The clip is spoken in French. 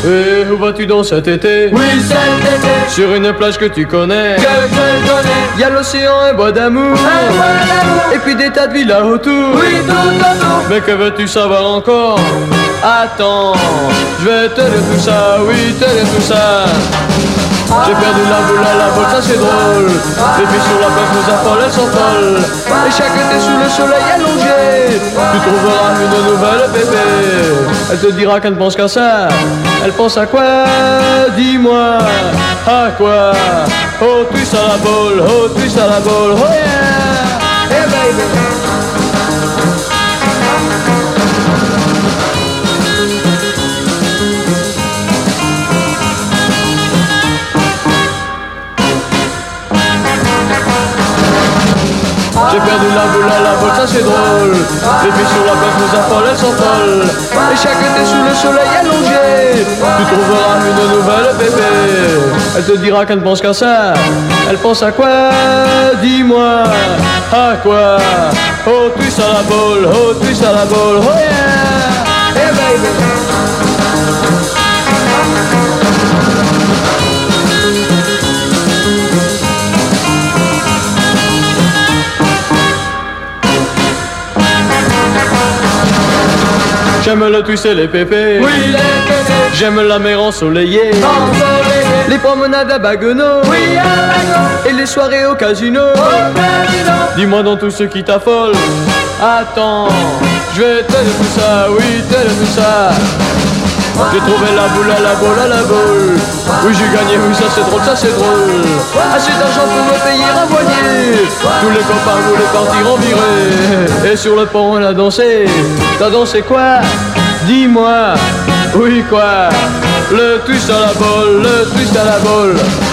Et où vas-tu donc cet été? Oui, cet été, Sur une plage que tu connais. que je connais. Y a l'océan, un bois d'amour. Un bois d'amour. Et puis des tas de villas autour. Oui, tout autour. Mais que veux-tu savoir encore? Attends, je vais te dire tout ça, oui, te dire tout ça. J'ai perdu la boule, ça c'est drôle. Les filles sur la plage nous affolent, elles sont folles. Et chaque été sous le soleil allongé, tu trouveras une nouvelle bébé. Elle te dira qu'elle ne pense qu'à ça. Elle pense à quoi? Dis-moi, à quoi? Oh, twist à la boule, oh, twist à la boule, oh yeah! Hey baby! J'ai perdu la boule, ça c'est drôle. Les filles sur la plage nous affolent, elles sont folles. Et chaque été sous le soleil allongé, tu trouveras une nouvelle bébé. Elle te dira qu'elle ne pense qu'à ça. Elle pense à quoi? Dis-moi, à quoi? Oh, twist à la boule, oh, twist à la boule, oh yeah! Hey baby! J'aime le twist et les pépés. Oui, les pépés. J'aime la mer ensoleillée. Ensoleillé. Les promenades à Baguenau. Oui, à Baguenau. Et les soirées au casino. Au casino. Dis-moi dans tout ce qui t'affole. Attends, je vais te dire tout ça, oui, te dire tout ça. J'ai trouvé la boule à la boule à la boule. Oui, j'ai gagné, oui, ça c'est drôle, ça c'est drôle. Assez d'argent pour me payer un voilier. Tous les copains voulaient partir en virée. Et sur le pont on a dansé. T'as dansé quoi? Dis-moi. Oui, quoi? Le twist à la boule, le twist à la boule.